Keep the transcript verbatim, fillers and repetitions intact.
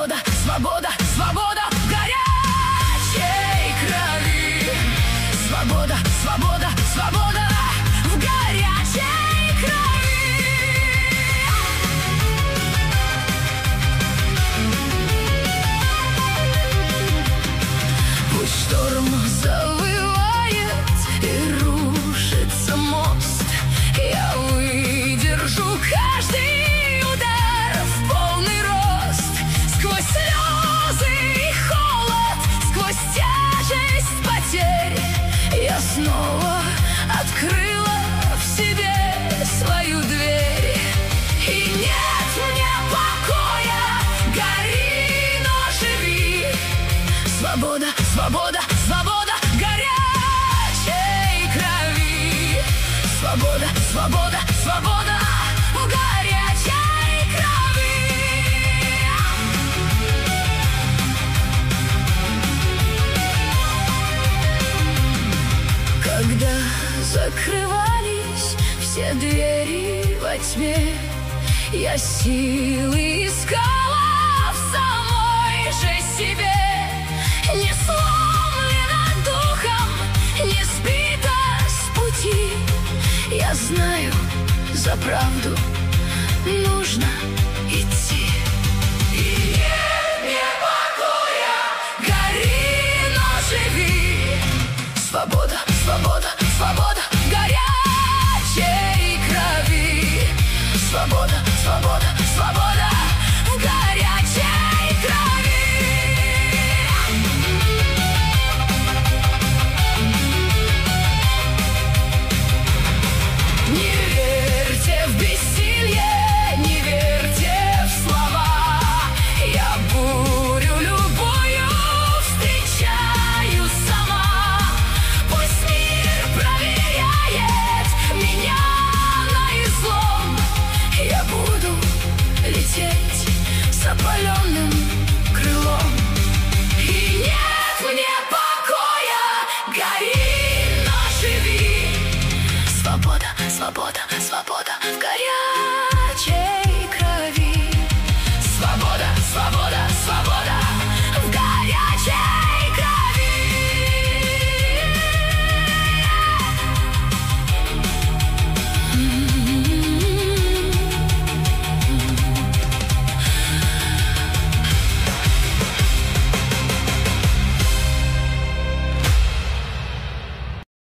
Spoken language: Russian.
Свобода, свобода, свобода в горячей крови. Свобода, свобода, свобода в горячей крови. Пусть шторм завывает и рушится мост, я выдержу каждый удар в полный рост. Сквозь слезы и холод, сквозь тяжесть потерь, я снова открыла в себе свою дверь. И нет мне покоя, гори, но живи. Свобода, свобода, свобода в горячей крови. Свобода, свобода, свобода в горячей крови. Когда закрывались все двери во тьме, я силы искала в самой же себе. Не сломлена духом, не сбита с пути, я знаю, за правду нужно идти. И нет мне покоя, гори, но живи. Свобода, свобода, свобода в горячей крови. Свобода, свобода, свобода.